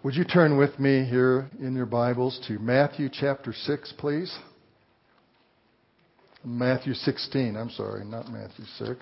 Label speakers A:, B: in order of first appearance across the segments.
A: Would you turn with me here in your Bibles to Matthew chapter 6, please? Matthew 16, I'm sorry, not Matthew 6.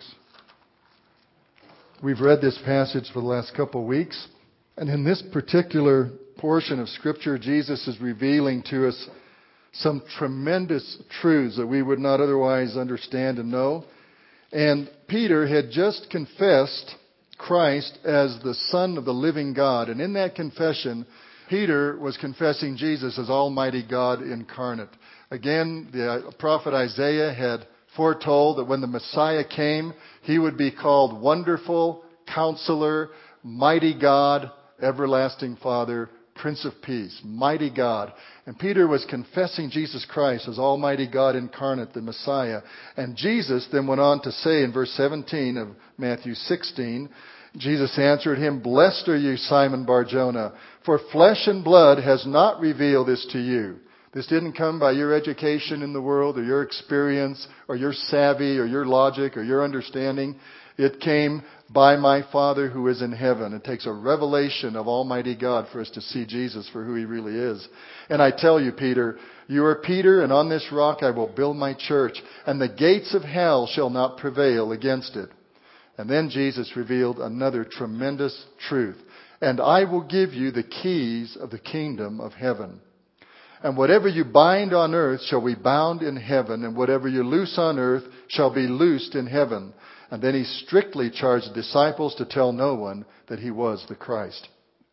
A: We've read this passage for the last couple of weeks, and in this particular portion of Scripture, Jesus is revealing to us some tremendous truths that we would not otherwise understand and know. And Peter had just confessed Christ as the Son of the living God. And in that confession, Peter was confessing Jesus as Almighty God incarnate. Again, the prophet Isaiah had foretold that when the Messiah came, he would be called Wonderful, Counselor, Mighty God, Everlasting Father, Prince of Peace, Mighty God. And Peter was confessing Jesus Christ as Almighty God incarnate, the Messiah. And Jesus then went on to say in verse 17 of Matthew 16, Jesus answered him, "Blessed are you, Simon Bar-Jonah, for flesh and blood has not revealed this to you." This didn't come by your education in the world or your experience or your savvy or your logic or your understanding. It came by my Father who is in heaven. It takes a revelation of Almighty God for us to see Jesus for who He really is. And I tell you, Peter, you are Peter, and on this rock I will build my church, and the gates of hell shall not prevail against it. And then Jesus revealed another tremendous truth. And I will give you the keys of the kingdom of heaven. And whatever you bind on earth shall be bound in heaven, and whatever you loose on earth shall be loosed in heaven. And then he strictly charged the disciples to tell no one that he was the Christ.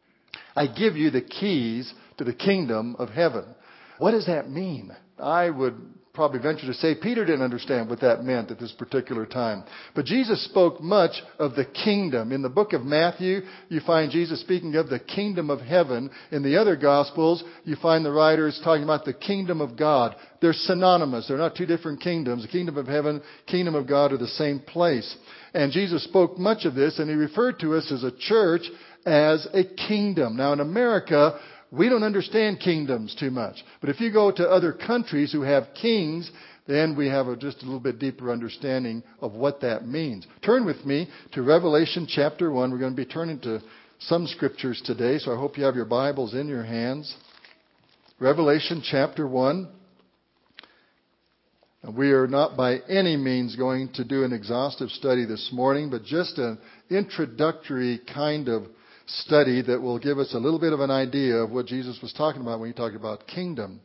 A: I give you the keys to the kingdom of heaven. What does that mean? I would probably venture to say Peter didn't understand what that meant at this particular time. But Jesus spoke much of the kingdom. In the book of Matthew, you find Jesus speaking of the kingdom of heaven. In the other Gospels, you find the writers talking about the kingdom of God. They're synonymous. They're not two different kingdoms. The kingdom of heaven, kingdom of God are the same place. And Jesus spoke much of this, and He referred to us as a church as a kingdom. Now in America, we don't understand kingdoms too much. But if you go to other countries who have kings, then we have just a little bit deeper understanding of what that means. Turn with me to Revelation chapter 1. We're going to be turning to some scriptures today, so I hope you have your Bibles in your hands. Revelation chapter 1. And we are not by any means going to do an exhaustive study this morning, but just an introductory kind of study that will give us a little bit of an idea of what Jesus was talking about when He talked about kingdom.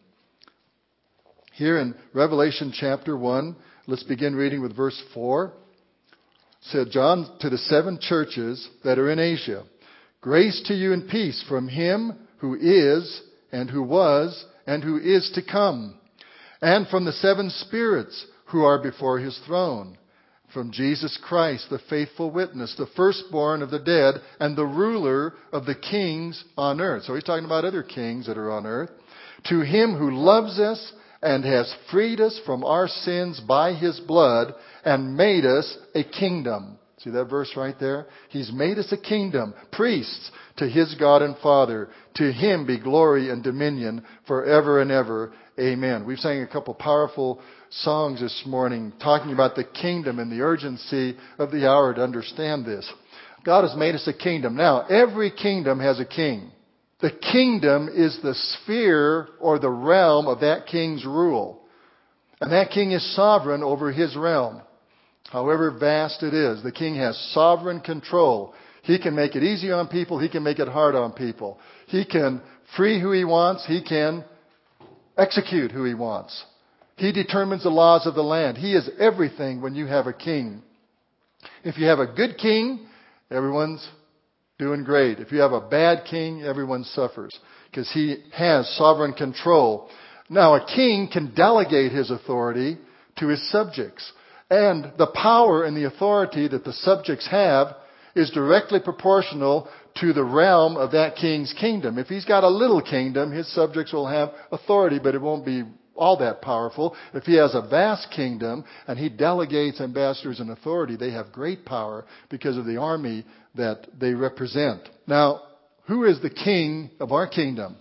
A: Here in Revelation chapter 1, let's begin reading with verse 4. It said, John, to the 7 churches that are in Asia, grace to you and peace from Him who is, and who was, and who is to come, and from the 7 spirits who are before His throne, from Jesus Christ, the faithful witness, the firstborn of the dead, and the ruler of the kings on earth. So He's talking about other kings that are on earth. To Him who loves us and has freed us from our sins by His blood and made us a kingdom. See that verse right there? He's made us a kingdom, priests to His God and Father. To Him be glory and dominion forever and ever. Amen. We've sang a couple powerful songs this morning talking about the kingdom and the urgency of the hour to understand this. God has made us a kingdom. Now, every kingdom has a king. The kingdom is the sphere or the realm of that king's rule. And that king is sovereign over his realm. However vast it is, the king has sovereign control. He can make it easy on people. He can make it hard on people. He can free who He wants. He can execute who He wants. He determines the laws of the land. He is everything when you have a king. If you have a good king, everyone's doing great. If you have a bad king, everyone suffers because he has sovereign control. Now, a king can delegate his authority to his subjects. And the power and the authority that the subjects have is directly proportional to the realm of that king's kingdom. If he's got a little kingdom, his subjects will have authority, but it won't be all that powerful. If he has a vast kingdom and he delegates ambassadors and authority, they have great power because of the army that they represent. Now, who is the king of our kingdom?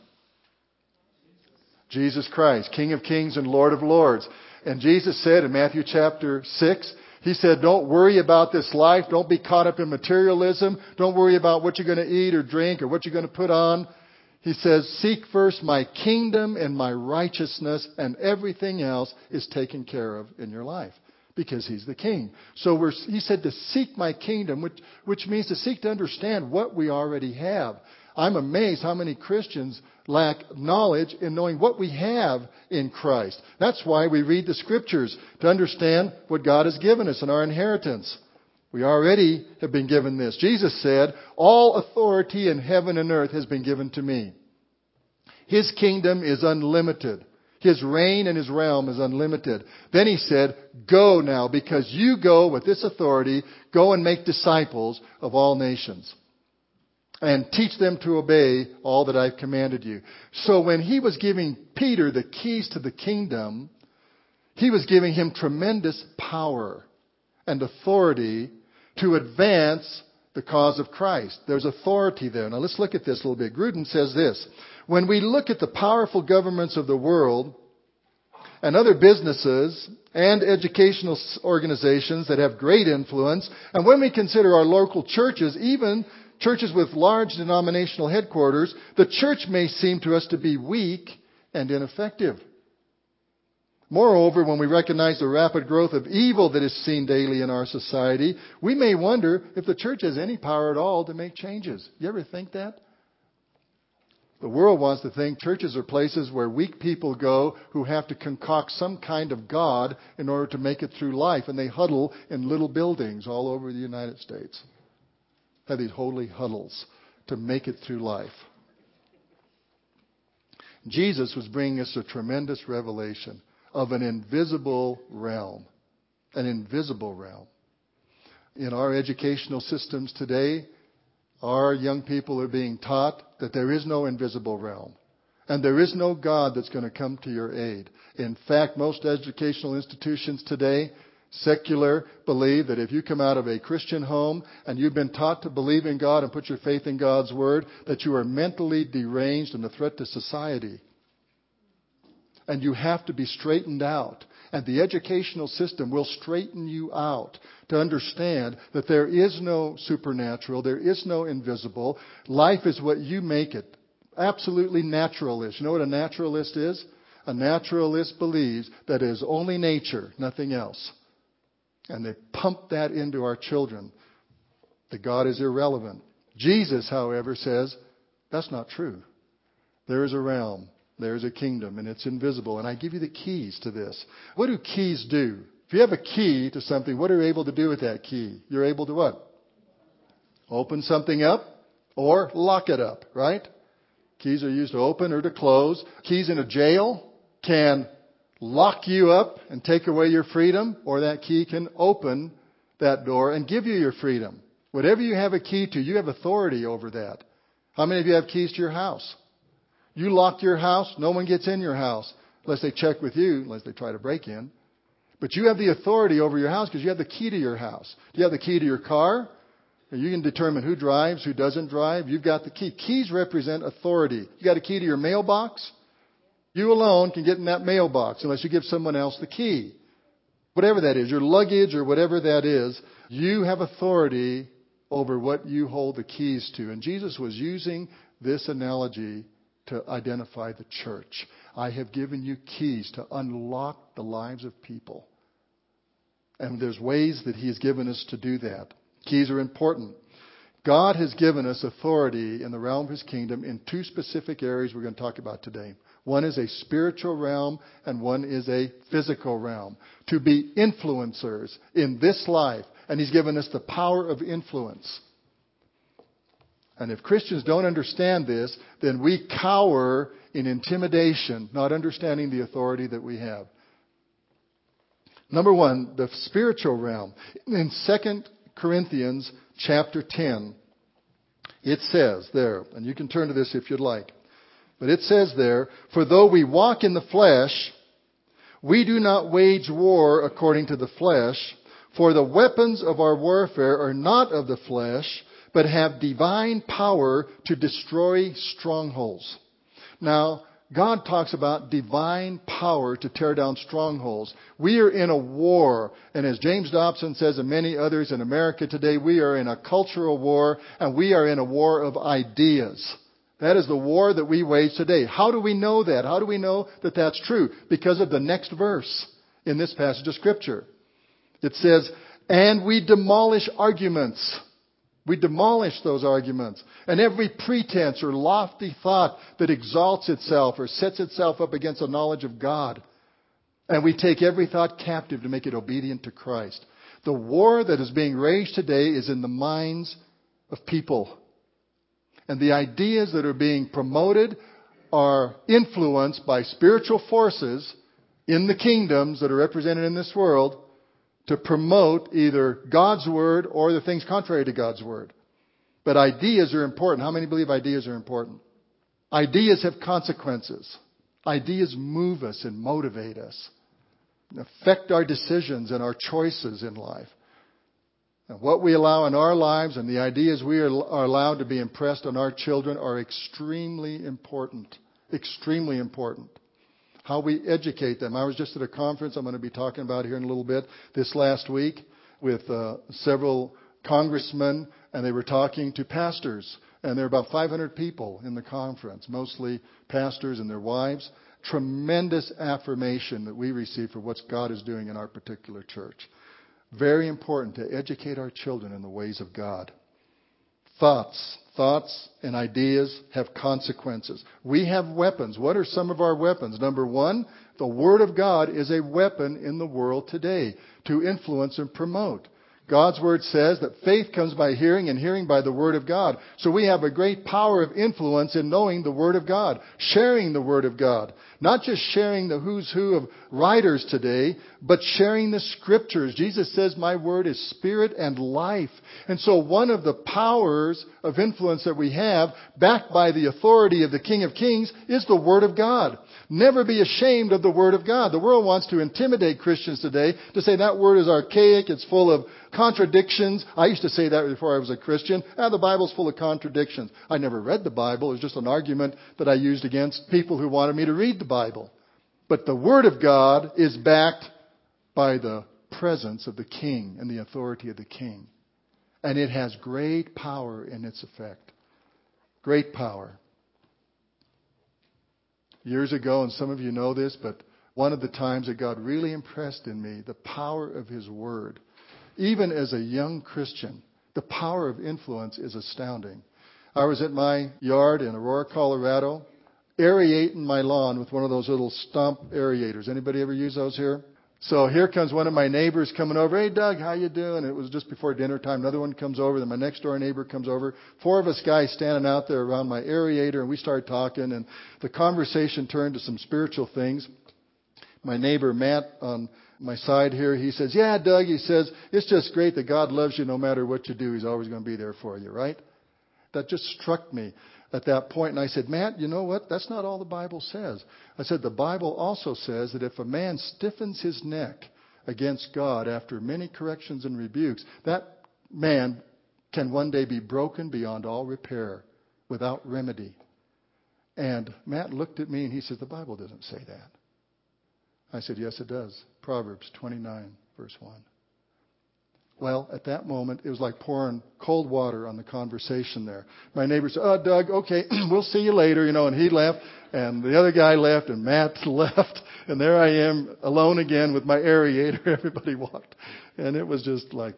A: Jesus Christ, King of kings and Lord of lords. And Jesus said in Matthew chapter 6, He said, don't worry about this life. Don't be caught up in materialism. Don't worry about what you're going to eat or drink or what you're going to put on. He says, seek first my kingdom and my righteousness, and everything else is taken care of in your life. Because He's the King. So He said to seek my kingdom, which means to seek to understand what we already have. I'm amazed how many Christians lack knowledge in knowing what we have in Christ. That's why we read the Scriptures, to understand what God has given us and our inheritance. We already have been given this. Jesus said, all authority in heaven and earth has been given to me. His kingdom is unlimited. His reign and His realm is unlimited. Then He said, go now, because you go with this authority, go and make disciples of all nations. And teach them to obey all that I've commanded you. So when He was giving Peter the keys to the kingdom, He was giving him tremendous power and authority to advance the cause of Christ. There's authority there. Now let's look at this a little bit. Grudem says this: when we look at the powerful governments of the world and other businesses and educational organizations that have great influence, and when we consider our local churches, even churches with large denominational headquarters, the church may seem to us to be weak and ineffective. Moreover, when we recognize the rapid growth of evil that is seen daily in our society, we may wonder if the church has any power at all to make changes. You ever think that? The world wants to think churches are places where weak people go who have to concoct some kind of God in order to make it through life, and they huddle in little buildings all over the United States. Have these holy huddles to make it through life. Jesus was bringing us a tremendous revelation of an invisible realm. An invisible realm. In our educational systems today, our young people are being taught that there is no invisible realm. And there is no God that's going to come to your aid. In fact, most educational institutions today, secular, believe that if you come out of a Christian home and you've been taught to believe in God and put your faith in God's Word, that you are mentally deranged and a threat to society. And you have to be straightened out. And the educational system will straighten you out to understand that there is no supernatural, there is no invisible. Life is what you make it. Absolutely naturalist. You know what a naturalist is? A naturalist believes that it is only nature, nothing else. And they pump that into our children, that God is irrelevant. Jesus, however, says that's not true. There is a realm. There's a kingdom, and it's invisible. And I give you the keys to this. What do keys do? If you have a key to something, what are you able to do with that key? You're able to what? Open something up or lock it up, right? Keys are used to open or to close. Keys in a jail can lock you up and take away your freedom, or that key can open that door and give you your freedom. Whatever you have a key to, you have authority over that. How many of you have keys to your house? You lock your house, no one gets in your house unless they check with you, unless they try to break in. But you have the authority over your house because you have the key to your house. Do you have the key to your car? You can determine who drives, who doesn't drive. You've got the key. Keys represent authority. You got a key to your mailbox? You alone can get in that mailbox unless you give someone else the key. Whatever that is, your luggage or whatever that is, you have authority over what you hold the keys to. And Jesus was using this analogy to identify the church. I have given you keys to unlock the lives of people. And there's ways that He has given us to do that. Keys are important. God has given us authority in the realm of His kingdom in two specific areas we're going to talk about today. One is a spiritual realm and one is a physical realm. To be influencers in this life. And He's given us the power of influence. And if Christians don't understand this, then we cower in intimidation, not understanding the authority that we have. Number one, the spiritual realm. In 2 Corinthians chapter 10, it says there, and you can turn to this if you'd like, but it says there, for though we walk in the flesh, we do not wage war according to the flesh, for the weapons of our warfare are not of the flesh, but have divine power to destroy strongholds. Now, God talks about divine power to tear down strongholds. We are in a war. And as James Dobson says and many others in America today, we are in a cultural war and we are in a war of ideas. That is the war that we wage today. How do we know that? How do we know that that's true? Because of the next verse in this passage of Scripture. It says, and we demolish arguments. We demolish those arguments. And every pretense or lofty thought that exalts itself or sets itself up against the knowledge of God. And we take every thought captive to make it obedient to Christ. The war that is being waged today is in the minds of people. And the ideas that are being promoted are influenced by spiritual forces in the kingdoms that are represented in this world to promote either God's Word or the things contrary to God's Word. But ideas are important. How many believe ideas are important? Ideas have consequences. Ideas move us and motivate us, affect our decisions and our choices in life. And what we allow in our lives and the ideas we are allowed to be impressed on our children are extremely important. Extremely important. How we educate them. I was just at a conference I'm going to be talking about here in a little bit this last week with several congressmen, and they were talking to pastors. And there were about 500 people in the conference, mostly pastors and their wives. Tremendous affirmation that we receive for what God is doing in our particular church. Very important to educate our children in the ways of God. Thoughts and ideas have consequences. We have weapons. What are some of our weapons? Number one, the Word of God is a weapon in the world today to influence and promote. God's Word says that faith comes by hearing and hearing by the Word of God. So we have a great power of influence in knowing the Word of God, sharing the Word of God. Not just sharing the who's who of writers today, but sharing the Scriptures. Jesus says, my Word is spirit and life. And so one of the powers of influence that we have, backed by the authority of the King of Kings, is the Word of God. Never be ashamed of the Word of God. The world wants to intimidate Christians today to say that Word is archaic, it's full of contradictions. I used to say that before I was a Christian. The Bible's full of contradictions. I never read the Bible. It was just an argument that I used against people who wanted me to read the Bible. But the Word of God is backed by the presence of the King and the authority of the King. And it has great power in its effect. Great power. Years ago, and some of you know this, but one of the times that God really impressed in me the power of His Word. Even as a young Christian, the power of influence is astounding. I was at my yard in Aurora, Colorado, aerating my lawn with one of those little stump aerators. Anybody ever use those here? So here comes one of my neighbors coming over. Hey, Doug, how you doing? It was just before dinner time. Another one comes over. Then my next door neighbor comes over. 4 of us guys standing out there around my aerator, and we started talking. And the conversation turned to some spiritual things. My neighbor, Matt, on my side here, he says, yeah, Doug, he says, it's just great that God loves you no matter what you do. He's always going to be there for you, right? That just struck me at that point. And I said, Matt, you know what? That's not all the Bible says. I said, the Bible also says that if a man stiffens his neck against God after many corrections and rebukes, that man can one day be broken beyond all repair without remedy. And Matt looked at me and he said, the Bible doesn't say that. I said, yes, it does. Proverbs 29, verse 1. Well, at that moment, it was like pouring cold water on the conversation there. My neighbor said, oh, Doug, okay, we'll see you later, and he left, and the other guy left, and Matt left, and there I am alone again with my aerator. Everybody walked. And it was just like,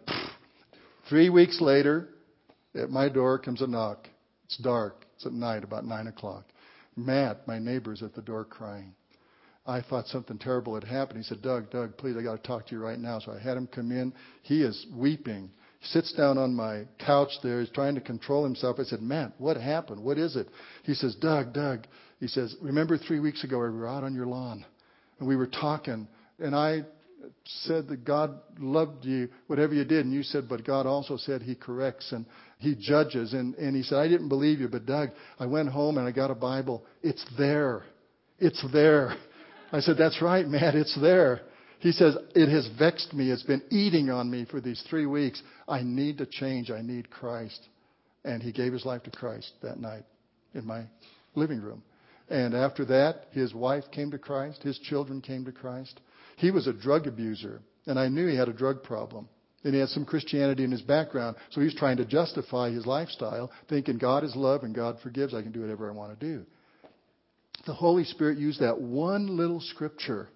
A: 3 weeks later, at my door comes a knock. It's dark. It's at night, about 9 o'clock. Matt, my neighbor's at the door crying. I thought something terrible had happened. He said, Doug, please, I got to talk to you right now. So I had him come in. He is weeping. He sits down on my couch there. He's trying to control himself. I said, Matt, what happened? What is it? He says, Doug. He says, remember 3 weeks ago we were out on your lawn and we were talking and I said that God loved you, whatever you did. And you said, but God also said He corrects and He judges. And he said, I didn't believe you, but Doug, I went home and I got a Bible. It's there. It's there. I said, that's right, Matt, it's there. He says, it has vexed me. It's been eating on me for these 3 weeks. I need to change. I need Christ. And he gave his life to Christ that night in my living room. And after that, his wife came to Christ. His children came to Christ. He was a drug abuser, and I knew he had a drug problem. And he has some Christianity in his background. So he's trying to justify his lifestyle, thinking God is love and God forgives. I can do whatever I want to do. The Holy Spirit used that one little scripture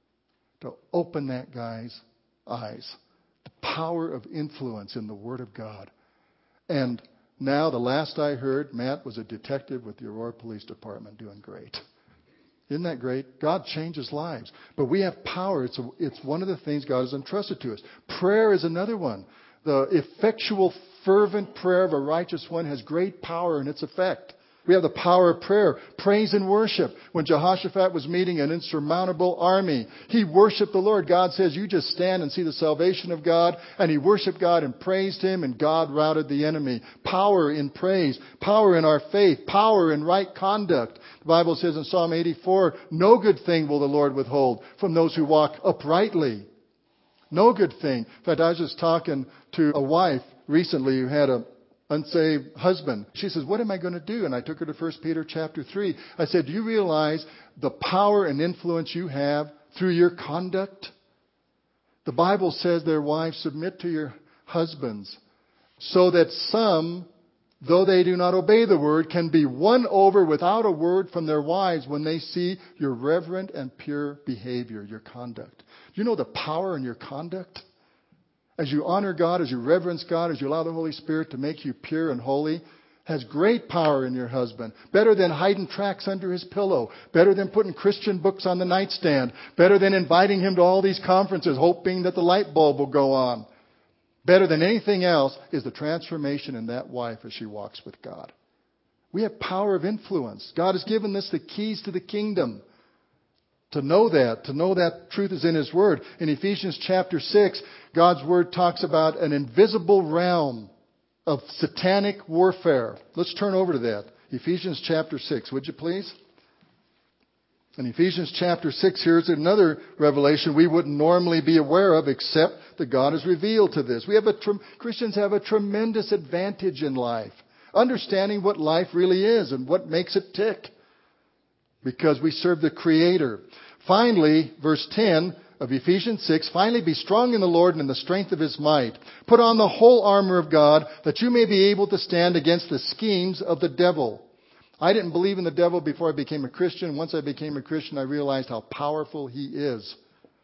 A: to open that guy's eyes. The power of influence in the Word of God. And now, the last I heard, Matt was a detective with the Aurora Police Department doing great. Isn't that great? God changes lives. But we have power. It's one of the things God has entrusted to us. Prayer is another one. The effectual, fervent prayer of a righteous one has great power in its effect. We have the power of prayer, praise and worship. When Jehoshaphat was meeting an insurmountable army, he worshiped the Lord. God says, you just stand and see the salvation of God. And he worshiped God and praised Him, and God routed the enemy. Power in praise, power in our faith, power in right conduct. The Bible says in Psalm 84, no good thing will the Lord withhold from those who walk uprightly. No good thing. In fact, I was just talking to a wife recently who had a unsaved husband. She says, what am I going to do? And I took her to 1 Peter chapter 3. I said, do you realize the power and influence you have through your conduct? The Bible says, their wives, submit to your husbands, so that some, though they do not obey the word, can be won over without a word from their wives when they see your reverent and pure behavior, your conduct. Do you know the power in your conduct? As you honor God, as you reverence God, as you allow the Holy Spirit to make you pure and holy, has great power in your husband. Better than hiding tracts under his pillow. Better than putting Christian books on the nightstand. Better than inviting him to all these conferences, hoping that the light bulb will go on. Better than anything else is the transformation in that wife as she walks with God. We have power of influence. God has given us the keys to the kingdom. To know that truth is in His Word. In Ephesians chapter 6, God's Word talks about an invisible realm of satanic warfare. Let's turn over to that. Ephesians chapter 6, would you please? In Ephesians chapter 6, here's another revelation we wouldn't normally be aware of, except that God has revealed to this. Christians have a tremendous advantage in life, understanding what life really is and what makes it tick, because we serve the Creator. Finally, verse 10 of Ephesians 6, finally be strong in the Lord and in the strength of His might. Put on the whole armor of God, that you may be able to stand against the schemes of the devil. I didn't believe in the devil before I became a Christian. Once I became a Christian, I realized how powerful he is.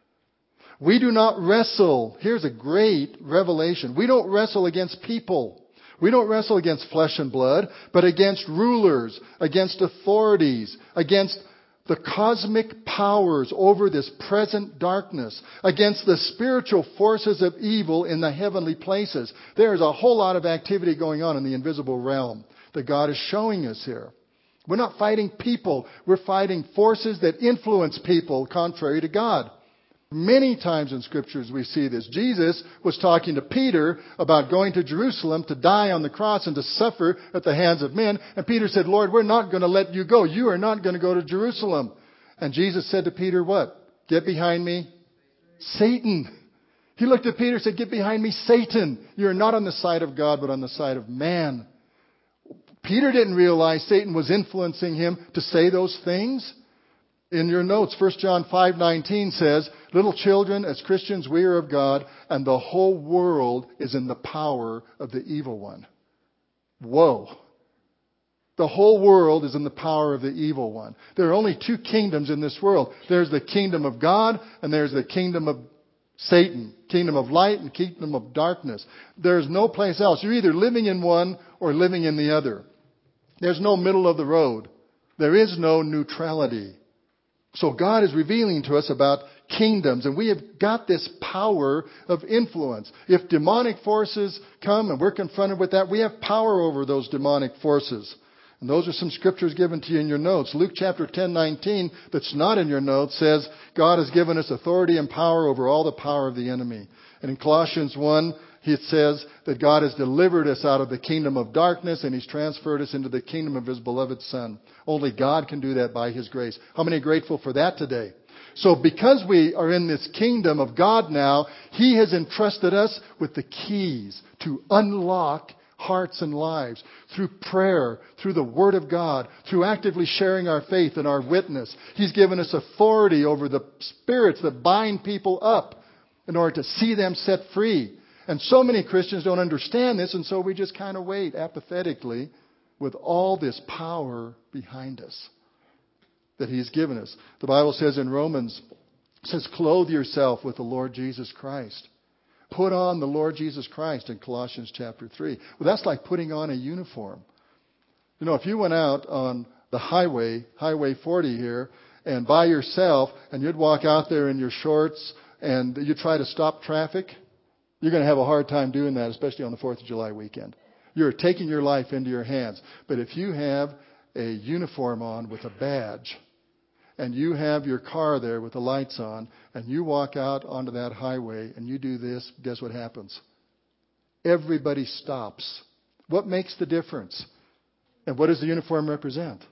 A: We do not wrestle. Here's a great revelation. We don't wrestle against people. We don't wrestle against flesh and blood, but against rulers, against authorities, against the cosmic powers over this present darkness, against the spiritual forces of evil in the heavenly places. There's a whole lot of activity going on in the invisible realm that God is showing us here. We're not fighting people. We're fighting forces that influence people contrary to God. Many times in Scriptures we see this. Jesus was talking to Peter about going to Jerusalem to die on the cross and to suffer at the hands of men. And Peter said, Lord, we're not going to let you go. You are not going to go to Jerusalem. And Jesus said to Peter, what? Get behind me, Satan. He looked at Peter and said, get behind me, Satan. You're not on the side of God, but on the side of man. Peter didn't realize Satan was influencing him to say those things. In your notes, 1 John 5:19 says, little children, as Christians, we are of God, and the whole world is in the power of the evil one. Whoa. The whole world is in the power of the evil one. There are only two kingdoms in this world. There's the kingdom of God, and there's the kingdom of Satan. Kingdom of light and kingdom of darkness. There's no place else. You're either living in one or living in the other. There's no middle of the road. There is no neutrality. So God is revealing to us about kingdoms, and we have got this power of influence. If demonic forces come and we're confronted with that, we have power over those demonic forces. And those are some scriptures given to you in your notes. Luke chapter 10:19, that's not in your notes, says God has given us authority and power over all the power of the enemy. And in Colossians 1, it says that God has delivered us out of the kingdom of darkness and He's transferred us into the kingdom of His beloved Son. Only God can do that by His grace. How many are grateful for that today? So because we are in this kingdom of God now, He has entrusted us with the keys to unlock hearts and lives through prayer, through the Word of God, through actively sharing our faith and our witness. He's given us authority over the spirits that bind people up in order to see them set free. And so many Christians don't understand this, and so we just kind of wait apathetically with all this power behind us that He's given us. The Bible says in Romans, it says, clothe yourself with the Lord Jesus Christ. Put on the Lord Jesus Christ in Colossians chapter 3. Well, that's like putting on a uniform. You know, if you went out on the highway, Highway 40 here, and by yourself, and you'd walk out there in your shorts, and you try to stop traffic, you're going to have a hard time doing that, especially on the 4th of July weekend. You're taking your life into your hands. But if you have a uniform on with a badge, and you have your car there with the lights on, and you walk out onto that highway and you do this, guess what happens? Everybody stops. What makes the difference? And what does the uniform represent?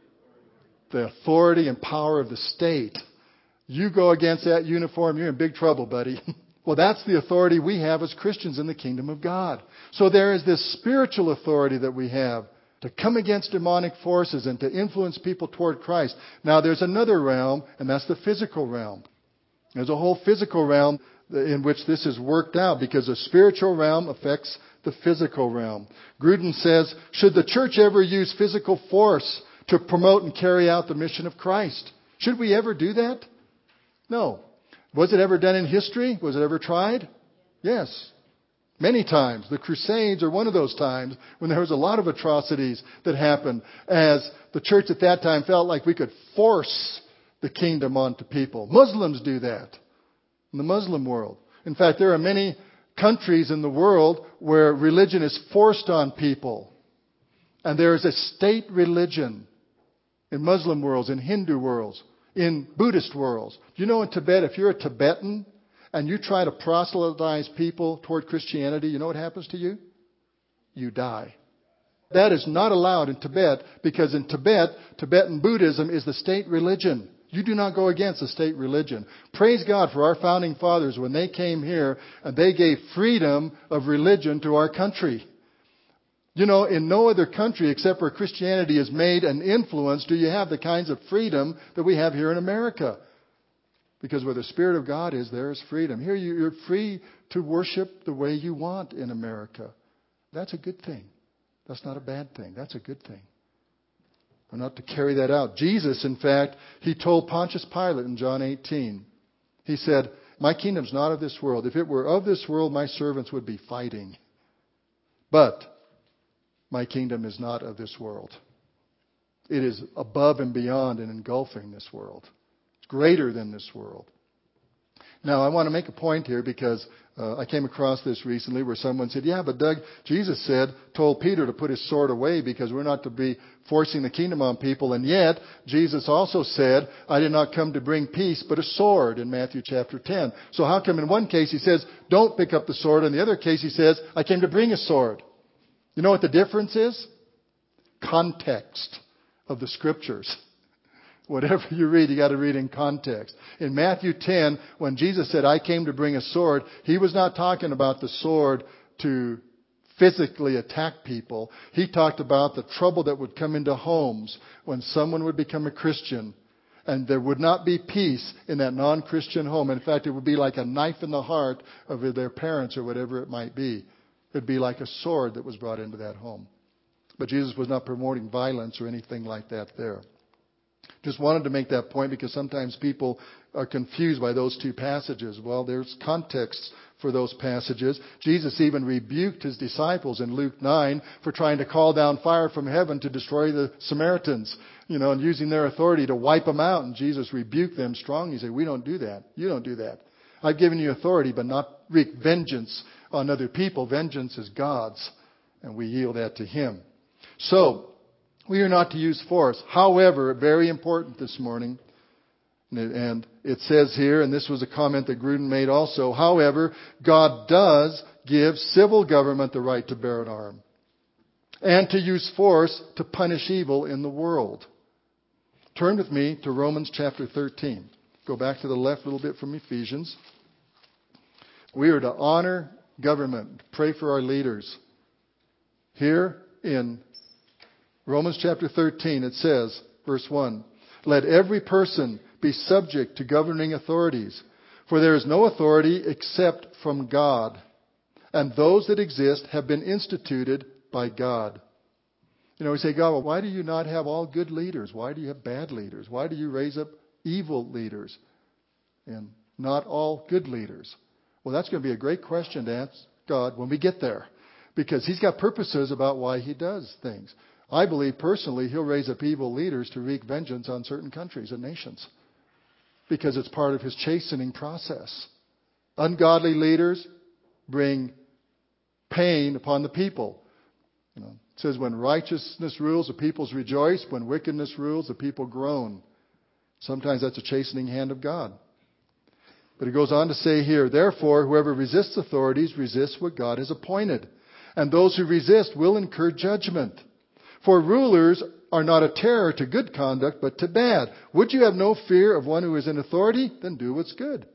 A: The authority and power of the state. You go against that uniform, you're in big trouble, buddy. Well, that's the authority we have as Christians in the kingdom of God. So there is this spiritual authority that we have to come against demonic forces and to influence people toward Christ. Now, there's another realm, and that's the physical realm. There's a whole physical realm in which this is worked out because the spiritual realm affects the physical realm. Gruden says, should the church ever use physical force to promote and carry out the mission of Christ? Should we ever do that? No. Was it ever done in history? Was it ever tried? Yes. Many times. The Crusades are one of those times when there was a lot of atrocities that happened as the church at that time felt like we could force the kingdom onto people. Muslims do that in the Muslim world. In fact, there are many countries in the world where religion is forced on people. And there is a state religion in Muslim worlds, in Hindu worlds, in Buddhist worlds. You know, in Tibet, if you're a Tibetan and you try to proselytize people toward Christianity, you know what happens to you? You die. That is not allowed in Tibet because in Tibet, Tibetan Buddhism is the state religion. You do not go against the state religion. Praise God for our founding fathers when they came here and they gave freedom of religion to our country. You know, in no other country except where Christianity is made and influenced do you have the kinds of freedom that we have here in America. Because where the Spirit of God is, there is freedom. Here you're free to worship the way you want in America. That's a good thing. That's not a bad thing. That's a good thing. We're not to carry that out. Jesus, in fact, He told Pontius Pilate in John 18, He said, my kingdom's not of this world. If it were of this world, my servants would be fighting. But my kingdom is not of this world. It is above and beyond and engulfing this world. It's greater than this world. Now, I want to make a point here because I came across this recently where someone said, yeah, but Doug, Jesus told Peter to put his sword away because we're not to be forcing the kingdom on people. And yet, Jesus also said, I did not come to bring peace, but a sword in Matthew chapter 10. So how come in one case He says, don't pick up the sword. In the other case He says, I came to bring a sword. You know what the difference is? Context of the Scriptures. Whatever you read, you got to read in context. In Matthew 10, when Jesus said, I came to bring a sword, He was not talking about the sword to physically attack people. He talked about the trouble that would come into homes when someone would become a Christian. And there would not be peace in that non-Christian home. In fact, it would be like a knife in the heart of their parents or whatever it might be. It would be like a sword that was brought into that home. But Jesus was not promoting violence or anything like that there. Just wanted to make that point because sometimes people are confused by those two passages. Well, there's context for those passages. Jesus even rebuked His disciples in Luke 9 for trying to call down fire from heaven to destroy the Samaritans, and using their authority to wipe them out. And Jesus rebuked them strongly. He said, we don't do that. You don't do that. I've given you authority, but not wreak vengeance on other people. Vengeance is God's, and we yield that to Him. So, we are not to use force. However, very important this morning, and it says here, and this was a comment that Gruden made also, however, God does give civil government the right to bear an arm and to use force to punish evil in the world. Turn with me to Romans chapter 13. Go back to the left a little bit from Ephesians. We are to honor government, pray for our leaders. Here in Romans chapter 13, it says, verse 1, let every person be subject to governing authorities, for there is no authority except from God, And those that exist have been instituted by God. We say, God, well, why do you not have all good leaders? Why do you have bad leaders? Why do you raise up evil leaders and not all good leaders? Well, that's going to be a great question to ask God when we get there, because He's got purposes about why He does things. I believe personally He'll raise up evil leaders to wreak vengeance on certain countries and nations, because it's part of His chastening process. Ungodly leaders bring pain upon the people. It says, when righteousness rules, the peoples rejoice. When wickedness rules, the people groan. Sometimes that's a chastening hand of God. But it goes on to say here, therefore, whoever resists authorities resists what God has appointed. And those who resist will incur judgment. For rulers are not a terror to good conduct, but to bad. Would you have no fear of one who is in authority? Then do what's good.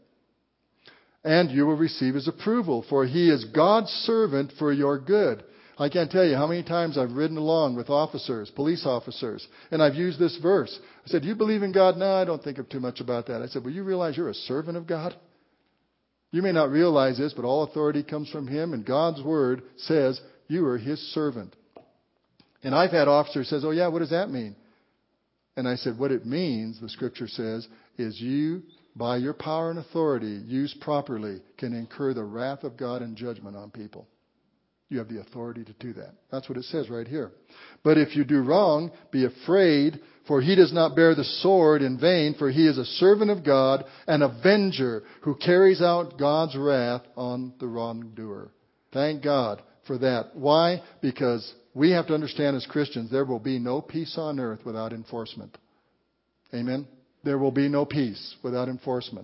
A: And you will receive His approval, for He is God's servant for your good. I can't tell you how many times I've ridden along with officers, police officers, and I've used this verse. I said, do you believe in God? No, I don't think too much about that. I said, well, you realize you're a servant of God? You may not realize this, but all authority comes from Him, and God's Word says you are His servant. And I've had officers say, oh yeah, what does that mean? And I said, what it means, the Scripture says, is you, by your power and authority, used properly, can incur the wrath of God and judgment on people. You have the authority to do that. That's what it says right here. But if you do wrong, be afraid, for he does not bear the sword in vain, for he is a servant of God, an avenger who carries out God's wrath on the wrongdoer. Thank God for that. Why? Because we have to understand as Christians, there will be no peace on earth without enforcement. Amen? There will be no peace without enforcement.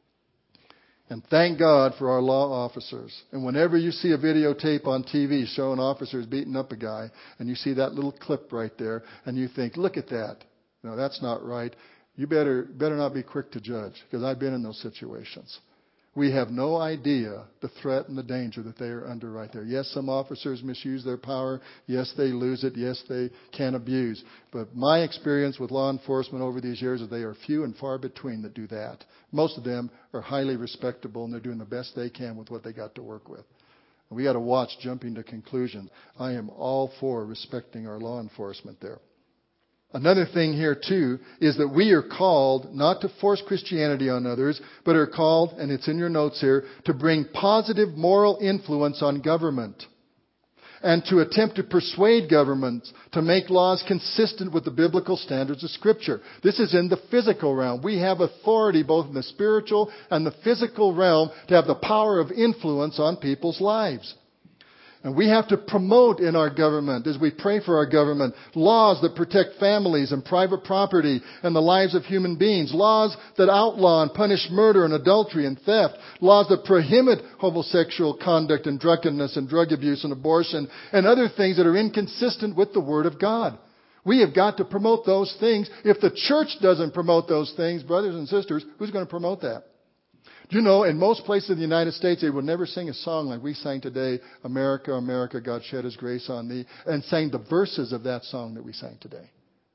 A: And thank God for our law officers. And whenever you see a videotape on TV showing officers beating up a guy, and you see that little clip right there, and you think, look at that. No, that's not right. You better not be quick to judge, because I've been in those situations. We have no idea the threat and the danger that they are under right there. Yes, some officers misuse their power. Yes, they lose it. Yes, they can abuse. But my experience with law enforcement over these years is they are few and far between that do that. Most of them are highly respectable, and they're doing the best they can with what they got to work with. And we got to watch jumping to conclusions. I am all for respecting our law enforcement there. Another thing here, too, is that we are called not to force Christianity on others, but are called, and it's in your notes here, to bring positive moral influence on government and to attempt to persuade governments to make laws consistent with the biblical standards of Scripture. This is in the physical realm. We have authority both in the spiritual and the physical realm to have the power of influence on people's lives. And we have to promote in our government, as we pray for our government, laws that protect families and private property and the lives of human beings. Laws that outlaw and punish murder and adultery and theft. Laws that prohibit homosexual conduct and drunkenness and drug abuse and abortion and other things that are inconsistent with the Word of God. We have got to promote those things. If the church doesn't promote those things, brothers and sisters, who's going to promote that? Do you know, in most places in the United States, they would never sing a song like we sang today, America, America, God shed His grace on thee, and sang the verses of that song that we sang today.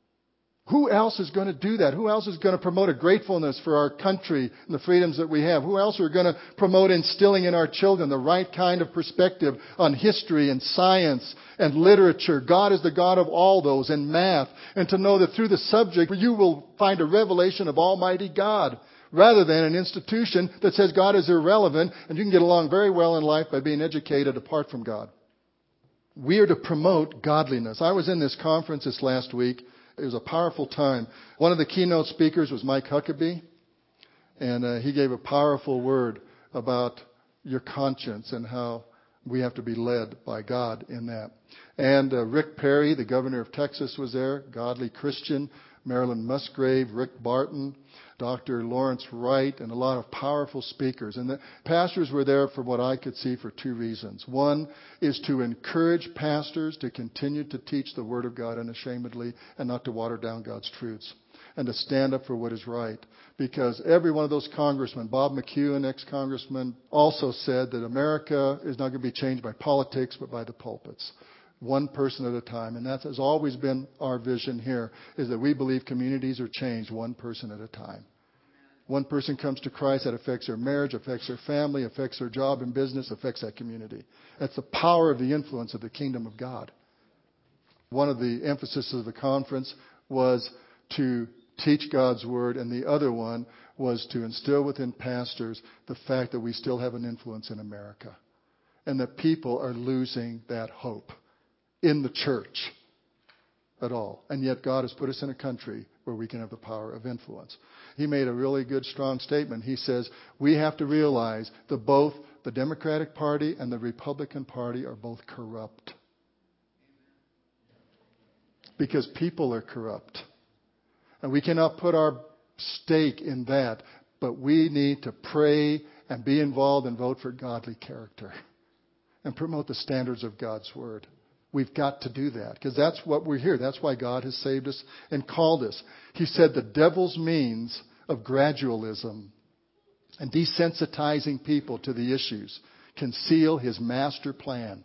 A: Who else is going to do that? Who else is going to promote a gratefulness for our country and the freedoms that we have? Who else are going to promote instilling in our children the right kind of perspective on history and science and literature? God is the God of all those, and math. And to know that through the subject, you will find a revelation of Almighty God, rather than an institution that says God is irrelevant and you can get along very well in life by being educated apart from God. We are to promote godliness. I was in this conference this last week. It was a powerful time. One of the keynote speakers was Mike Huckabee, and he gave a powerful word about your conscience and how we have to be led by God in that. And Rick Perry, the governor of Texas, was there, godly Christian. Marilyn Musgrave, Rick Barton, Dr. Lawrence Wright, and a lot of powerful speakers. And the pastors were there, from what I could see, for two reasons. One is to encourage pastors to continue to teach the Word of God unashamedly and not to water down God's truths, and to stand up for what is right. Because every one of those congressmen, Bob McEwen, ex-congressman, also said that America is not going to be changed by politics, but by the pulpits. One person at a time. And that has always been our vision here, is that we believe communities are changed one person at a time. One person comes to Christ, that affects their marriage, affects their family, affects their job and business, affects that community. That's the power of the influence of the kingdom of God. One of the emphases of the conference was to teach God's word, and the other one was to instill within pastors the fact that we still have an influence in America and that people are losing that hope in the church at all. And yet God has put us in a country where we can have the power of influence. He made a really good, strong statement. He says, we have to realize that both the Democratic Party and the Republican Party are both corrupt. Because people are corrupt. And we cannot put our stake in that, but we need to pray and be involved and vote for godly character and promote the standards of God's word. We've got to do that because that's what we're here. That's why God has saved us and called us. He said the devil's means of gradualism and desensitizing people to the issues conceal his master plan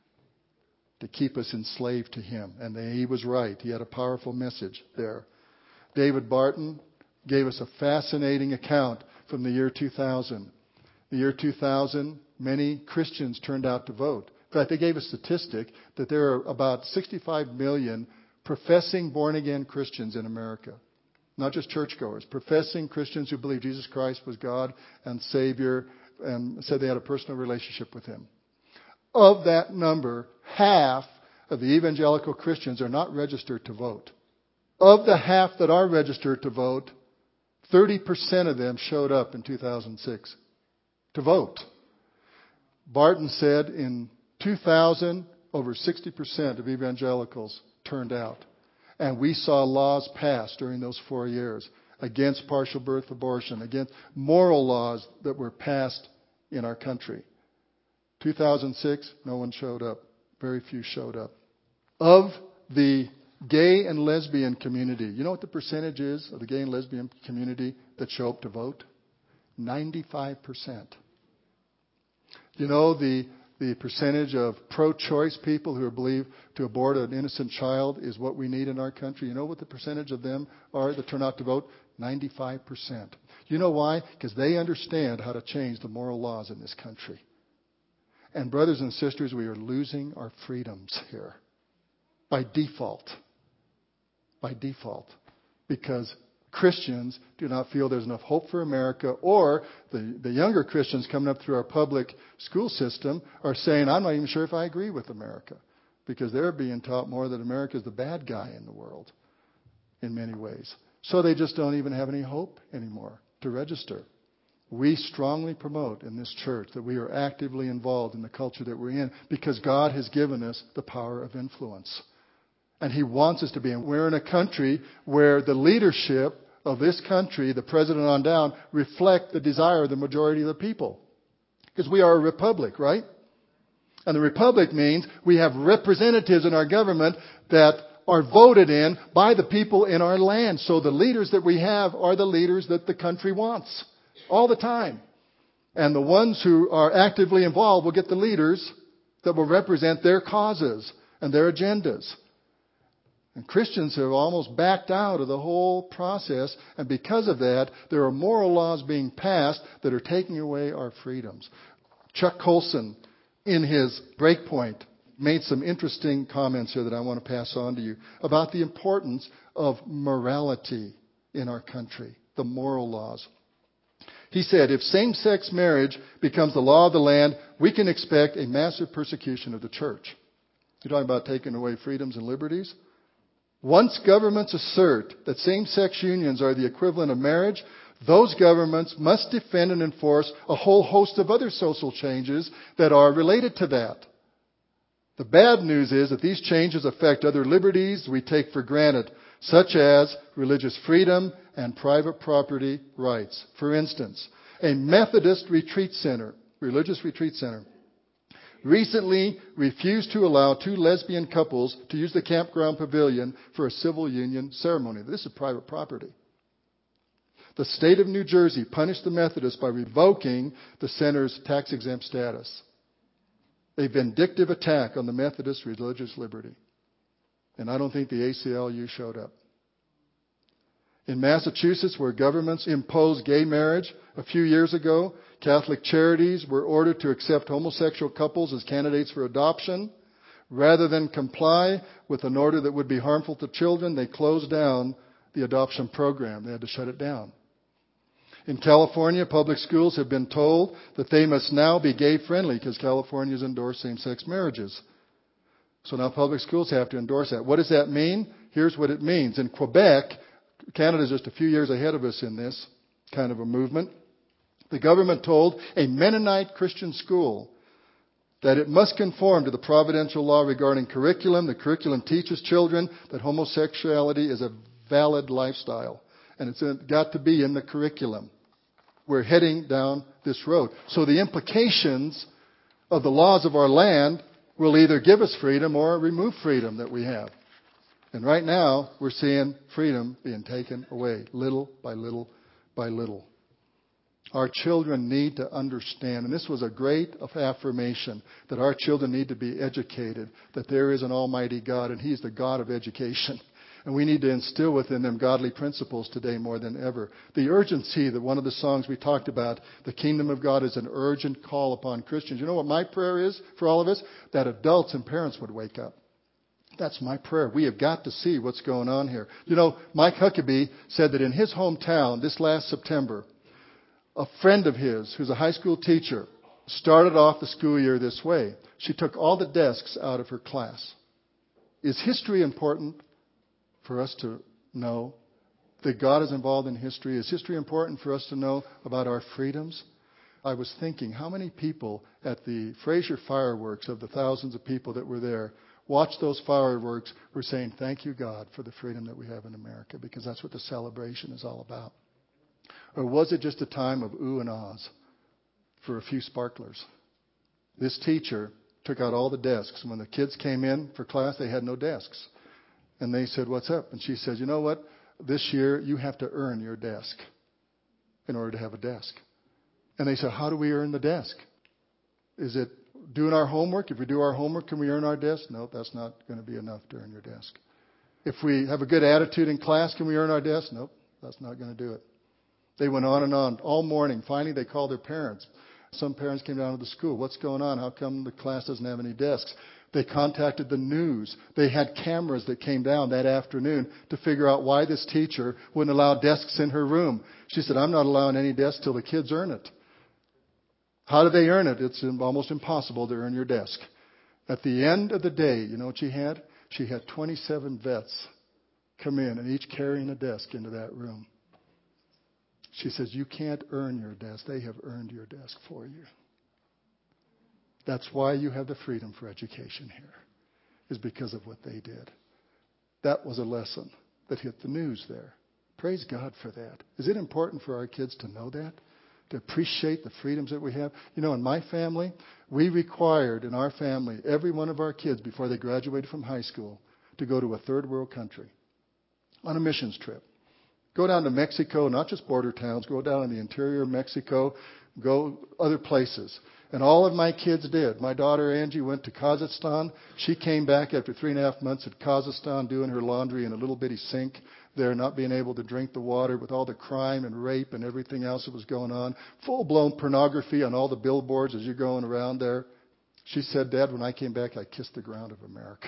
A: to keep us enslaved to him. And he was right. He had a powerful message there. David Barton gave us a fascinating account from the year 2000. The year 2000, many Christians turned out to vote. In fact, they gave a statistic that there are about 65 million professing born-again Christians in America. Not just churchgoers, professing Christians who believe Jesus Christ was God and Savior and said they had a personal relationship with him. Of that number, half of the evangelical Christians are not registered to vote. Of the half that are registered to vote, 30% of them showed up in 2006 to vote. Barton said in 2000, over 60% of evangelicals turned out. And we saw laws passed during those 4 years against partial birth abortion, against moral laws that were passed in our country. 2006, no one showed up. Very few showed up. Of the gay and lesbian community, you know what the percentage is of the gay and lesbian community that show up to vote? 95%. You know the percentage of pro-choice people who believe to abort an innocent child is what we need in our country. You know what the percentage of them are that turn out to vote? 95%. You know why? Because they understand how to change the moral laws in this country. And brothers and sisters, we are losing our freedoms here. By default. By default. Because Christians do not feel there's enough hope for America, or the younger Christians coming up through our public school system are saying, I'm not even sure if I agree with America. Because they're being taught more that America is the bad guy in the world in many ways. So they just don't even have any hope anymore to register. We strongly promote in this church that we are actively involved in the culture that we're in because God has given us the power of influence. And He wants us to be. And we're in a country where the leadership of this country, the president on down, reflect the desire of the majority of the people. Because we are a republic, right? And the republic means we have representatives in our government that are voted in by the people in our land. So the leaders that we have are the leaders that the country wants. All the time. And the ones who are actively involved will get the leaders that will represent their causes and their agendas. And Christians have almost backed out of the whole process. And because of that, there are moral laws being passed that are taking away our freedoms. Chuck Colson, in his Breakpoint, made some interesting comments here that I want to pass on to you about the importance of morality in our country, the moral laws. He said, if same-sex marriage becomes the law of the land, we can expect a massive persecution of the church. You're talking about taking away freedoms and liberties? Once governments assert that same-sex unions are the equivalent of marriage, those governments must defend and enforce a whole host of other social changes that are related to that. The bad news is that these changes affect other liberties we take for granted, such as religious freedom and private property rights. For instance, a Methodist retreat center, religious retreat center, recently refused to allow two lesbian couples to use the campground pavilion for a civil union ceremony. This is private property. The state of New Jersey punished the Methodists by revoking the center's tax-exempt status. A vindictive attack on the Methodist religious liberty. And I don't think the ACLU showed up. In Massachusetts, where governments imposed gay marriage a few years ago, Catholic charities were ordered to accept homosexual couples as candidates for adoption. Rather than comply with an order that would be harmful to children, they closed down the adoption program. They had to shut it down. In California, public schools have been told that they must now be gay-friendly because California has endorsed same-sex marriages. So now public schools have to endorse that. What does that mean? Here's what it means. In Quebec, Canada's just a few years ahead of us in this kind of a movement. The government told a Mennonite Christian school that it must conform to the providential law regarding curriculum. The curriculum teaches children that homosexuality is a valid lifestyle, and it's got to be in the curriculum. We're heading down this road. So the implications of the laws of our land will either give us freedom or remove freedom that we have. And right now, we're seeing freedom being taken away, little by little by little. Our children need to understand, and this was a great affirmation, that our children need to be educated, that there is an almighty God, and He's the God of education. And we need to instill within them godly principles today more than ever. The urgency that one of the songs we talked about, the kingdom of God is an urgent call upon Christians. You know what my prayer is for all of us? That adults and parents would wake up. That's my prayer. We have got to see what's going on here. You know, Mike Huckabee said that in his hometown this last September, a friend of his, who's a high school teacher, started off the school year this way. She took all the desks out of her class. Is history important for us to know that God is involved in history? Is history important for us to know about our freedoms? I was thinking, how many people at the Fraser fireworks, of the thousands of people that were there, watched those fireworks, were saying, thank you, God, for the freedom that we have in America, because that's what the celebration is all about. Or was it just a time of ooh and ahs for a few sparklers? This teacher took out all the desks. And when the kids came in for class, they had no desks. And they said, what's up? And she said, you know what? This year, you have to earn your desk in order to have a desk. And they said, how do we earn the desk? Is it doing our homework? If we do our homework, can we earn our desk? No, that's not going to be enough to earn your desk. If we have a good attitude in class, can we earn our desk? Nope, that's not going to do it. They went on and on all morning. Finally, they called their parents. Some parents came down to the school. What's going on? How come the class doesn't have any desks? They contacted the news. They had cameras that came down that afternoon to figure out why this teacher wouldn't allow desks in her room. She said, I'm not allowing any desks till the kids earn it. How do they earn it? It's almost impossible to earn your desk. At the end of the day, you know what she had? She had 27 vets come in and each carrying a desk into that room. She says, you can't earn your desk. They have earned your desk for you. That's why you have the freedom for education here, is because of what they did. That was a lesson that hit the news there. Praise God for that. Is it important for our kids to know that? To appreciate the freedoms that we have? You know, in my family, we required in our family, every one of our kids before they graduated from high school, to go to a third world country on a missions trip. Go down to Mexico, not just border towns. Go down in the interior of Mexico. Go other places. And all of my kids did. My daughter Angie went to Kazakhstan. She came back after 3.5 months at Kazakhstan doing her laundry in a little bitty sink there, not being able to drink the water with all the crime and rape and everything else that was going on. Full-blown pornography on all the billboards as you're going around there. She said, Dad, when I came back, I kissed the ground of America.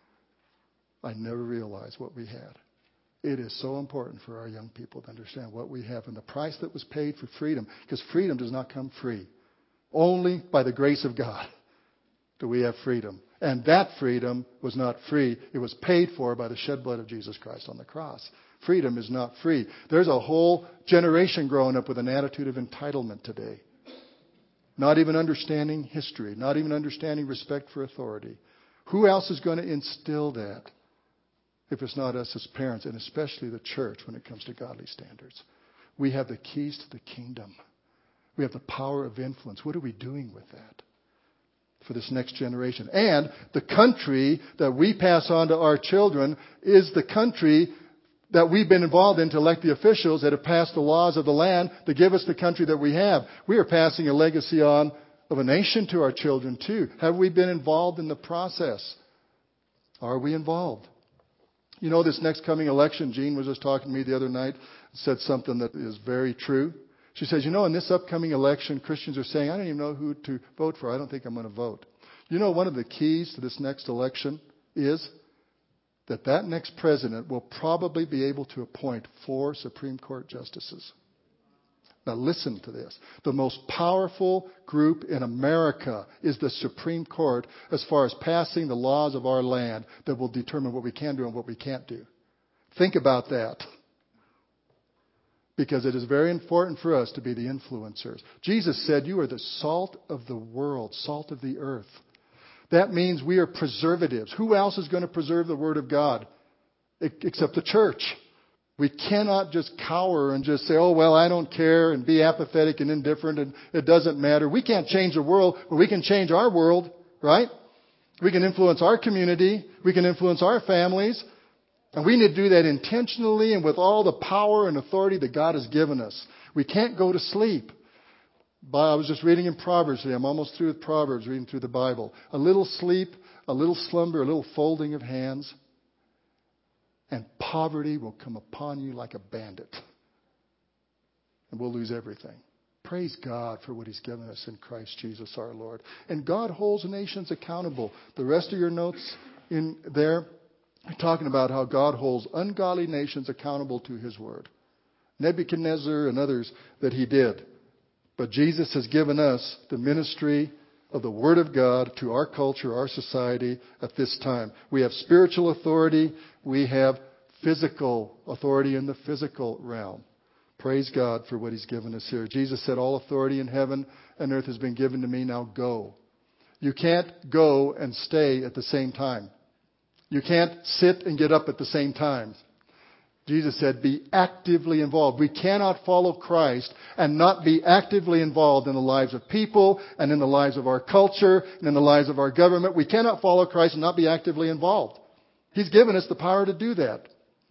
A: I never realized what we had. It is so important for our young people to understand what we have and the price that was paid for freedom, because freedom does not come free. Only by the grace of God do we have freedom. And that freedom was not free. It was paid for by the shed blood of Jesus Christ on the cross. Freedom is not free. There's a whole generation growing up with an attitude of entitlement today. Not even understanding history. Not even understanding respect for authority. Who else is going to instill that if it's not us as parents, and especially the church when it comes to godly standards? We have the keys to the kingdom. We have the power of influence. What are we doing with that for this next generation? And the country that we pass on to our children is the country that we've been involved in to elect the officials that have passed the laws of the land to give us the country that we have. We are passing a legacy on of a nation to our children too. Have we been involved in the process? Are we involved? You know, this next coming election, Jean was just talking to me the other night, said something that is very true. She says, you know, in this upcoming election, Christians are saying, I don't even know who to vote for. I don't think I'm going to vote. You know, one of the keys to this next election is that next president will probably be able to appoint 4 Supreme Court justices. Now listen to this. The most powerful group in America is the Supreme Court as far as passing the laws of our land that will determine what we can do and what we can't do. Think about that. Because it is very important for us to be the influencers. Jesus said, you are the salt of the world, salt of the earth. That means we are preservatives. Who else is going to preserve the Word of God except the church? We cannot just cower and just say, oh, well, I don't care, and be apathetic and indifferent, and it doesn't matter. We can't change the world, but we can change our world, right? We can influence our community. We can influence our families. And we need to do that intentionally and with all the power and authority that God has given us. We can't go to sleep. I was just reading in Proverbs today. I'm almost through with Proverbs, reading through the Bible. A little sleep, a little slumber, a little folding of hands, and poverty will come upon you like a bandit. And we'll lose everything. Praise God for what He's given us in Christ Jesus our Lord. And God holds nations accountable. The rest of your notes in there are talking about how God holds ungodly nations accountable to His Word. Nebuchadnezzar and others that he did. But Jesus has given us the ministry of the Word of God to our culture, our society at this time. We have spiritual authority. We have physical authority in the physical realm. Praise God for what He's given us here. Jesus said, all authority in heaven and earth has been given to me. Now go. You can't go and stay at the same time. You can't sit and get up at the same time. Jesus said, be actively involved. We cannot follow Christ and not be actively involved in the lives of people and in the lives of our culture and in the lives of our government. We cannot follow Christ and not be actively involved. He's given us the power to do that.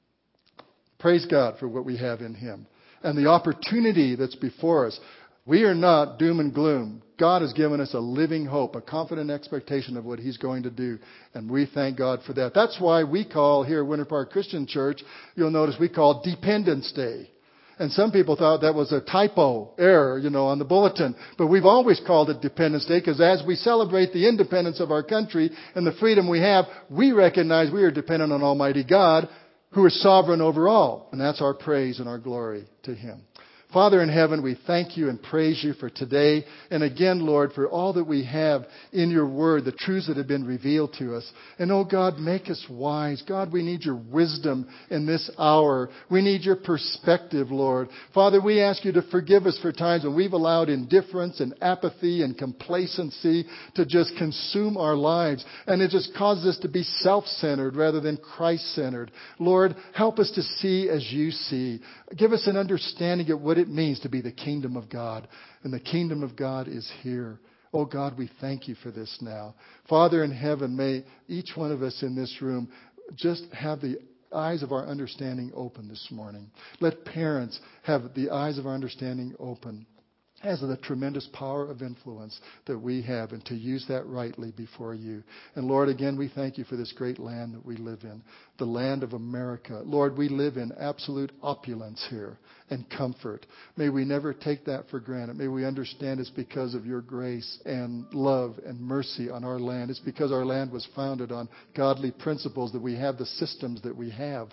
A: Praise God for what we have in Him. And the opportunity that's before us. We are not doom and gloom. God has given us a living hope, a confident expectation of what He's going to do. And we thank God for that. That's why we call here Winter Park Christian Church, you'll notice we call Dependence Day. And some people thought that was a typo error, on the bulletin. But we've always called it Dependence Day because as we celebrate the independence of our country and the freedom we have, we recognize we are dependent on Almighty God who is sovereign over all. And that's our praise and our glory to Him. Father in heaven, we thank You and praise You for today. And again, Lord, for all that we have in Your Word, the truths that have been revealed to us. And oh God, make us wise. God, we need Your wisdom in this hour. We need Your perspective, Lord. Father, we ask You to forgive us for times when we've allowed indifference and apathy and complacency to just consume our lives. And it just causes us to be self-centered rather than Christ-centered. Lord, help us to see as You see. Give us an understanding of what it means to be the kingdom of God. And the kingdom of God is here. Oh God, we thank You for this now. Father in heaven, may each one of us in this room just have the eyes of our understanding open this morning. Let parents have the eyes of our understanding open as of the tremendous power of influence that we have, and to use that rightly before You. And Lord, again, we thank You for this great land that we live in, the land of America. Lord, we live in absolute opulence here and comfort. May we never take that for granted. May we understand it's because of Your grace and love and mercy on our land. It's because our land was founded on godly principles that we have the systems that we have.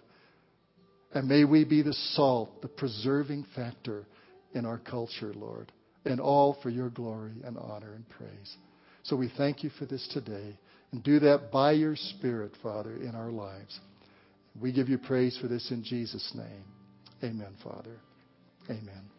A: And may we be the salt, the preserving factor in our culture, Lord, and all for Your glory and honor and praise. So we thank You for this today, and do that by Your Spirit, Father, in our lives. We give You praise for this in Jesus' name. Amen, Father. Amen.